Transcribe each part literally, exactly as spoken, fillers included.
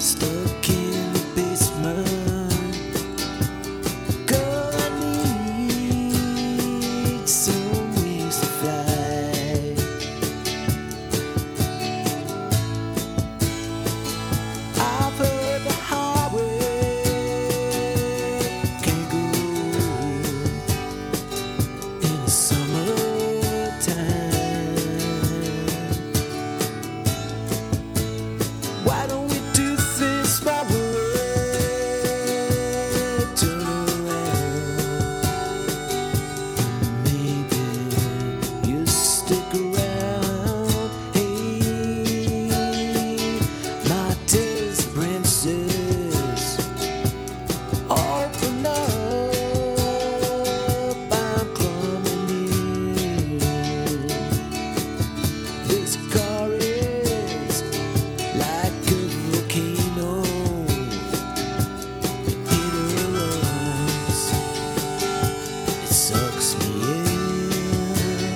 Stuck in the basement. Girl, I need some wings to fly. I've heard the highway can't go in the summertime. Why don't we do things my way? Turn around, maybe you stick around. Hey, my taste princess, open up, I'm coming in. This car is like a volcano. It erupts, it sucks me in.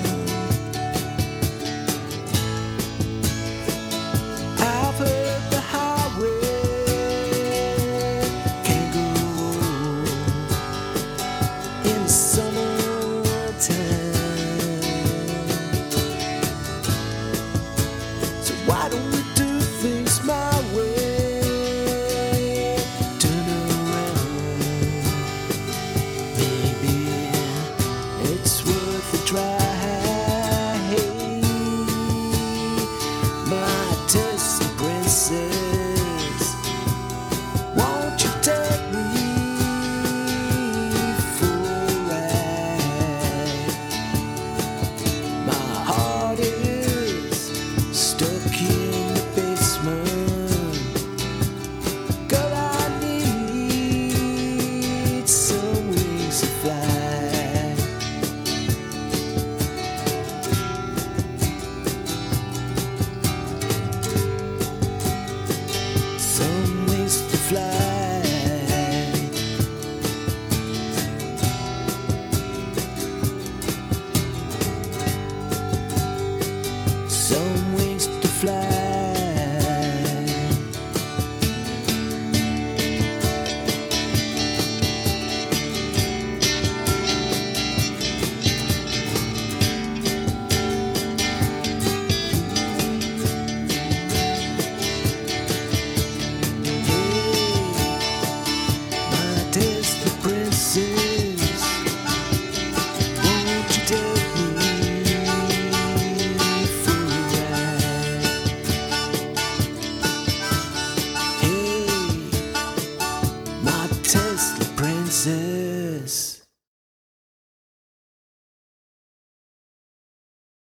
I've heard the highway can't go in the summertime. So why don't we do things my